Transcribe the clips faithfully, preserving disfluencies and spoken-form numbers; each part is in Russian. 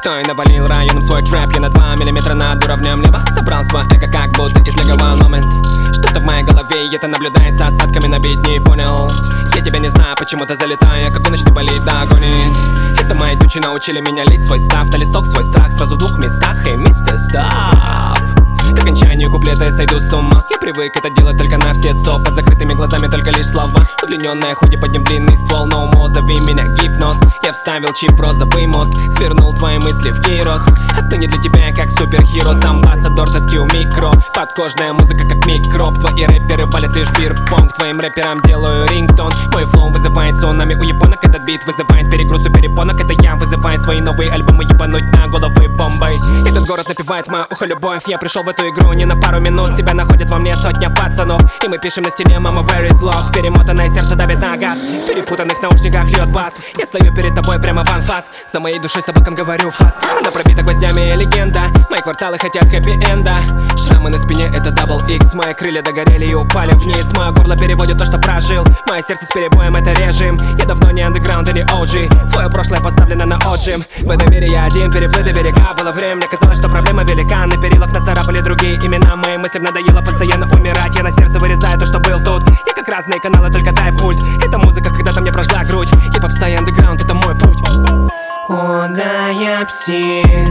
Кто и навалил район в свой трэп? Я на два миллиметра над уровнем неба. Собрал свой эго, как будто излиговал момент. Что-то в моей голове, это наблюдается осадками на бит, не понял. Я тебя не знаю, почему-то залетаю, как ночный болит до агонии. Это мои тучи научили меня лить свой став. На листок свой страх сразу в двух местах. Эй, мистер, стоп! К окончанию куплета я сойду с ума. Я привык это делать только на все сто. Под закрытыми глазами только лишь слова. Удлиненная худи, под ним длинный ствол. No more, зови меня гипноз. Я вставил чип в розовый мост. Свернул твои мысли в гирос. Отныне для тебя я как суперхиро. Амбассадор тоски у микро. Подкожная музыка как микроб. Твои рэперы валят лишь бирпонг. Твоим рэперам делаю рингтон. Мой флоу вызывает цунами у японок. Этот бит вызывает перегруз у перепонок. Это я вызываю свои новые альбомы ебануть на головы бомбой. Этот город напевает мое ухо любовь. Я пришел в эту игру не на пару минут. Себя находит во мне сотня пацанов. И мы пишем на стене мама where is love. Перемотанное сердце давит на газ. В перепутанных наушниках льет бас. Я стою перед тобой прямо в анфас. За моей душой собакам говорю фас. Она пробита гвоздями и легенда. Мои кварталы хотят хэппи-энда. Шрамы на спине это дабл икс. Мои крылья догорели и упали вниз. Мое горло переводит то, что прожил. Мое сердце с перебоем это режим. Я давно не андеграунд и не о джи. Свое прошлое поставлено на отжим. В этом мире я один, переплыты берега. Было время, мне казалось, что проблема велика. На перилах нацарапали другие имена. Моим мыслям надоело постоянно умирать. Я на сердце вырезаю то, что был тут. Я как разные каналы, только дай пульт. Это музыка, когда-то мне прожгла грудь. И попса и андеграунд, это мой путь. О, да, я псих.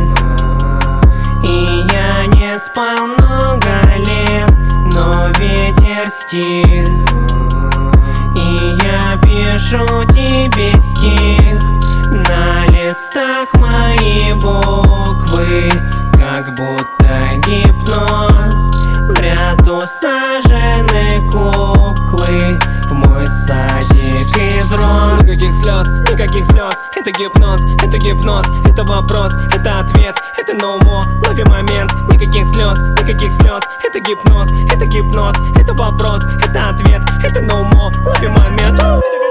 И я не спал много лет, но ветер стих. И я пишу тебе стих. На листах мои буквы, как будто гипноз. В ряд усажены куклы в мой садик из роз. Никаких слез, никаких слез. Это гипноз, это гипноз. Это вопрос, это ответ. Это no more, лови момент. Никаких слез, никаких слез. Это гипноз, это гипноз. Это вопрос, это ответ. Это no more, лови момент.